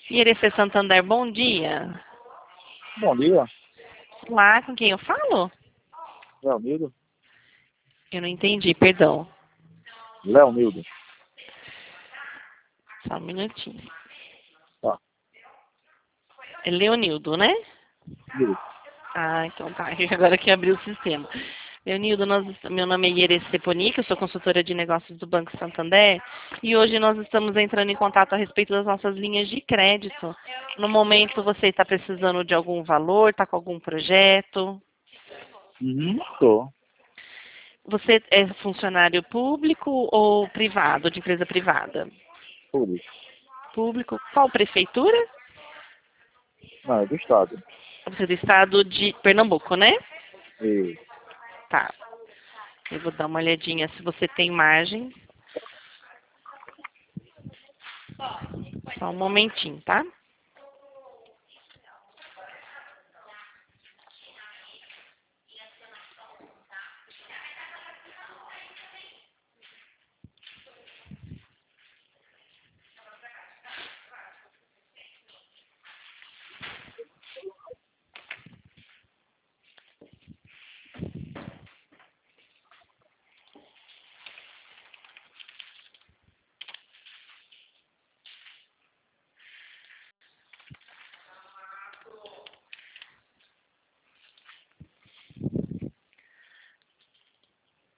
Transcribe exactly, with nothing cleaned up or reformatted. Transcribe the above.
Irecê Santander, bom dia. Bom dia, Lá, com quem eu falo? Leonildo. Eu não entendi, perdão. Leonildo. Só um minutinho. Tá. É Leonildo, né? Isso. Ah, então tá. Agora que abriu o sistema. Leonildo, nós, meu nome é Irecê Ponica, eu sou consultora de negócios do Banco Santander e hoje nós estamos entrando em contato a respeito das nossas linhas de crédito. No momento você está precisando de algum valor, está com algum projeto? Uhum, tô. Você é funcionário público ou privado, de empresa privada? Tudo. Público. Qual prefeitura? Não, é do estado. Você é do estado de Pernambuco, né? E Tá. Eu vou dar uma olhadinha se você tem margem. Só um momentinho, tá?